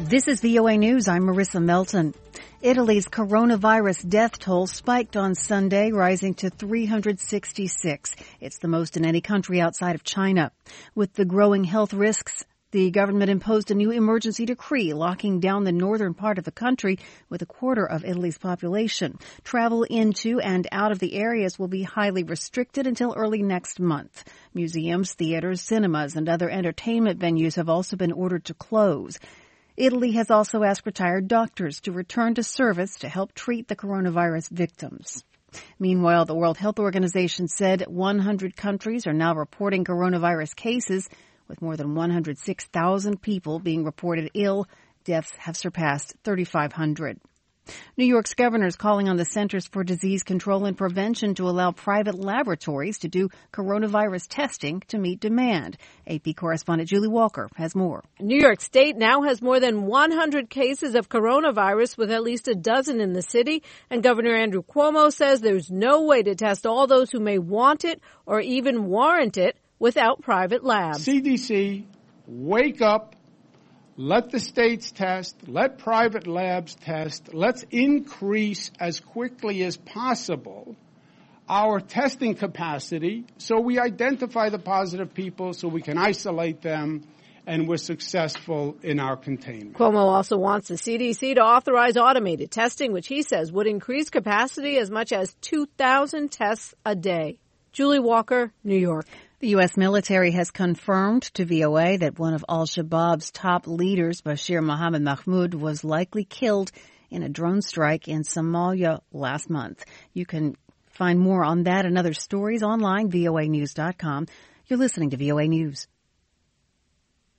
This is VOA News. I'm Marissa Melton. Italy's coronavirus death toll spiked on Sunday, rising to 366. It's the most in any country outside of China. With the growing health risks, the government imposed a new emergency decree locking down the northern part of the country with a quarter of Italy's population. Travel into and out of the areas will be highly restricted until early next month. Museums, theaters, cinemas, and other entertainment venues have also been ordered to close. Italy has also asked retired doctors to return to service to help treat the coronavirus victims. Meanwhile, the World Health Organization said 100 countries are now reporting coronavirus cases, with more than 106,000 people being reported ill. Deaths have surpassed 3,500. New York's governor is calling on the Centers for Disease Control and Prevention to allow private laboratories to do coronavirus testing to meet demand. AP correspondent Julie Walker has more. New York State now has more than 100 cases of coronavirus, with at least a dozen in the city. And Governor Andrew Cuomo says there's no way to test all those who may want it or even warrant it without private labs. CDC, wake up. Let the states test. Let private labs test. Let's increase as quickly as possible our testing capacity so we identify the positive people, so we can isolate them, and we're successful in our containment. Cuomo also wants the CDC to authorize automated testing, which he says would increase capacity as much as 2,000 tests a day. Julie Walker, New York. The U.S. military has confirmed to VOA that one of al-Shabaab's top leaders, Bashir Mohammed Mahmoud, was likely killed in a drone strike in Somalia last month. You can find more on that and other stories online, voanews.com. You're listening to VOA News.